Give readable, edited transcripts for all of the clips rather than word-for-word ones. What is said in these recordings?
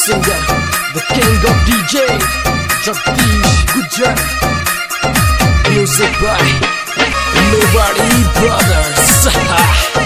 singer, the king of DJ, Jagdish Gujjar. Music by Nobody Brothers.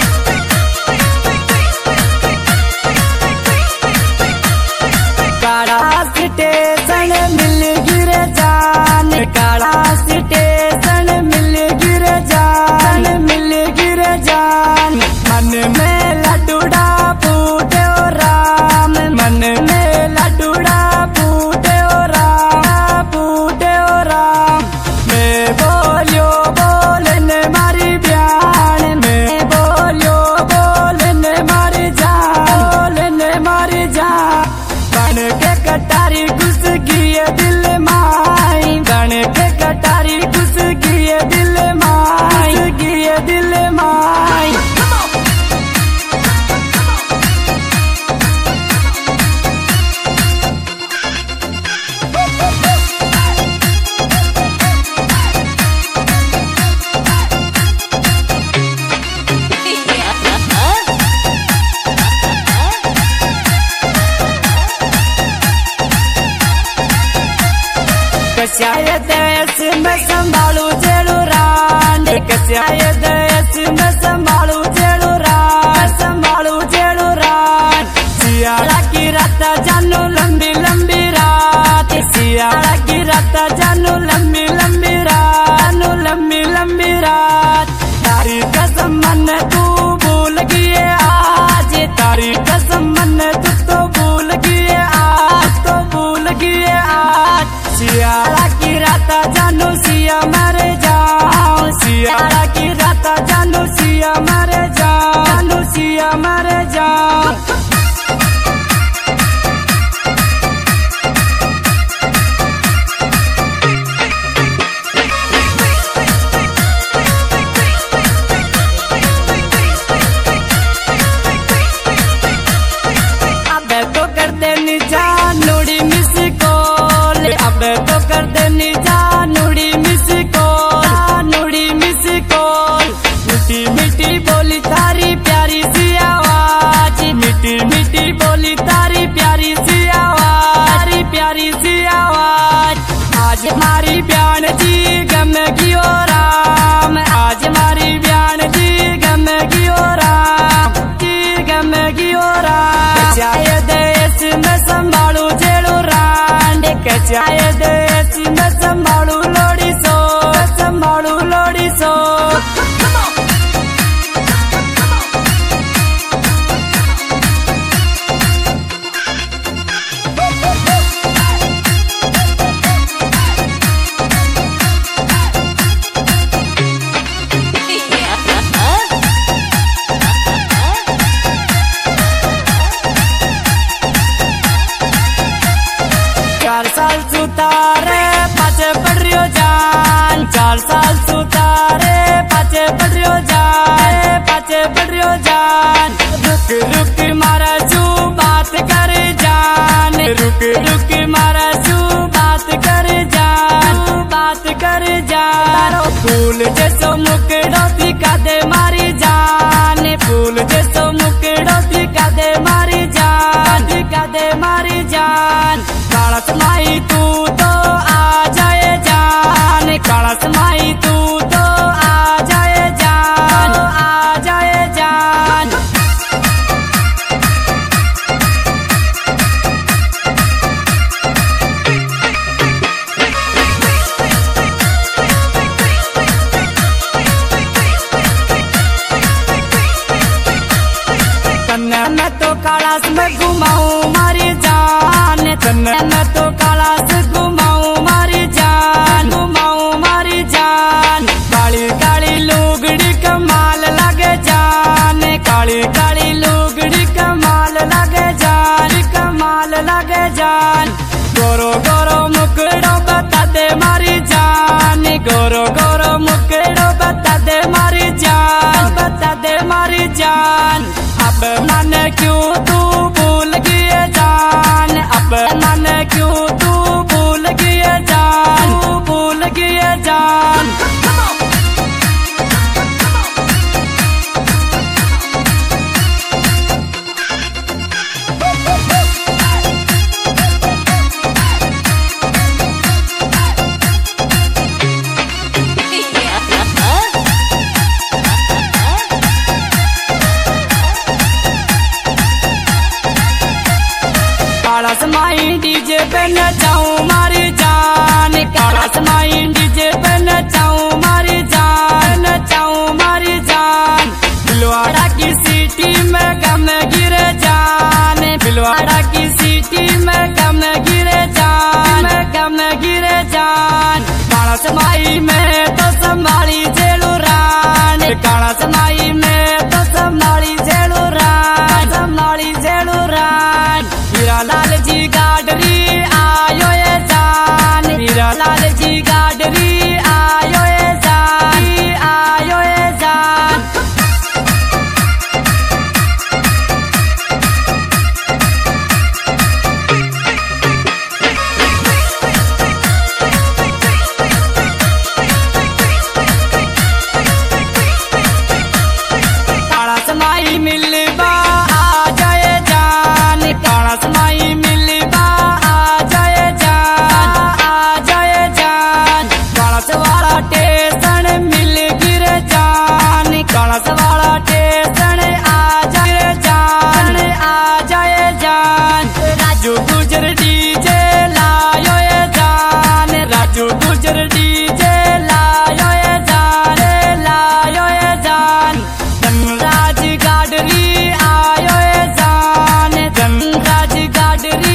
काड़ा station मिल गिर जान, काड़ा स्टेशन मिल गिर जान, मिल गिर जान। मन में लड्डूड़ा फूटे ओ राम, मन में लड्डूड़ा फूटे ओ राम, फूटे ओ राम। मैं बोलियो बोलने मारी ब्यान, मैं बोलियो बोलने मारी जान, बोलने मारी जान। बन के कटारी घुस गई दिल माई, बन के कटारी घुस गई दिल माई, गई दिल माई। कस्याय देश में संभालू जेलू रान, कस्याय देश में संभालू जेलू रान, संभालू जेलू रान। सियाड़ा की रात जानू लंबी लंबी रात, सियाड़ा की रात जानू लंबी लंबी रात, जानू लंबी लंबी रात। तारी कसम मन तू भूल गई आज, तारी कसम मन तू तो भूल गई आज, तो भूल गई आज। सियाड़ा की रात जानू सिया मर जाओ, सियाड़ा की रात जानू सिया मर जाओ, जानू सिया मर जाओ। अब तो कर देनी जानूड़ी मिस कॉल, अब तो कर देनी जानूड़ी मिस कॉल, जानूड़ी मिस कॉल। मीठी मीठी बोली तारी प्यारी सी आवाज, मीठी मीठी बोली तारी प्यारी सी आवाज, तारी प्यारी सी आवाज। आज हमारी ब्यान जी गम गियो राम, आज हमारी ब्यान जी गम गियो राम, जी गम गियो राम। चाहे देश में संभालू जेलू रान, चाहे देश में संभालू लोड़ी सो, संभालू लोड़ी सो। चार साल सुतारे पाचे पड़ रियो जान, चार साल सुतारे पाचे पड़ रियो जान, पाचे पड़ रियो जान। रुक रुक मारा सू बात कर जान, रुक रुक मारा सू बात कर जान, बात कर जान। फूल जैसो मुकड़ो दिखा दे मारी जान, फूल जैसो मुकड़ो दिखा दे मारी जान, दिखा दे मारी जान। कालस माई तू तो आ जाए जान, कालस माई तू तो आ जाए जान, आ जाए जान। तन्ने मैं तो कालस में घुमाऊं मारी जान, तन्ने मैं तो कालस घुमाऊं मारी जान, घुमाऊं मारी जान। काली काली लुगड़ी कमाल लगे जान, काली काली लुगड़ी कमाल लगे जान, कमाल लगे जान। गोरो गोरो मुकड़ो बता दे मारी जान, गोरो गोरो मुकड़ो बता दे मारी जान, बता दे मारी जान। अब मन क्यों तू भूल गई जान, अब मन क्यों तू भूल गई जान, तू भूल गई जान। कालस माई डीजे पे नचाऊं मारी जान, कालस माई डीजे पे नचाऊं मारी जान, नचाऊं मारी जान। बिलवाड़ा की सिटी में गम गिरे जान, बिलवाड़ा की सिटी में गम गिरे जान, गम गिरे जान। कालस माई में तो संभाली जेलू रान, कालस माई में तो संभाली जेलू रान, संभाली जेलू रान। हीरा लाल जी गाडरी आयो ये जान, हीरा लाल जी गाडरी आयो ये जान, आयो ये जान। कालस माई मिलबा आ जाए जान, कालस माई मिलबा आ जाए जान, आ जाए जान। कालस वाला टेसन मिल गिरे जान, कालस वाला टेसन आ जाए जान, आ जाए जान। राजू गुजर डीजे लायो ये जान, राजू गुजर डीजे लायो ये जान, लायो ये जान। धनराज गाडरी आयो ये जान, धनराज गाडरी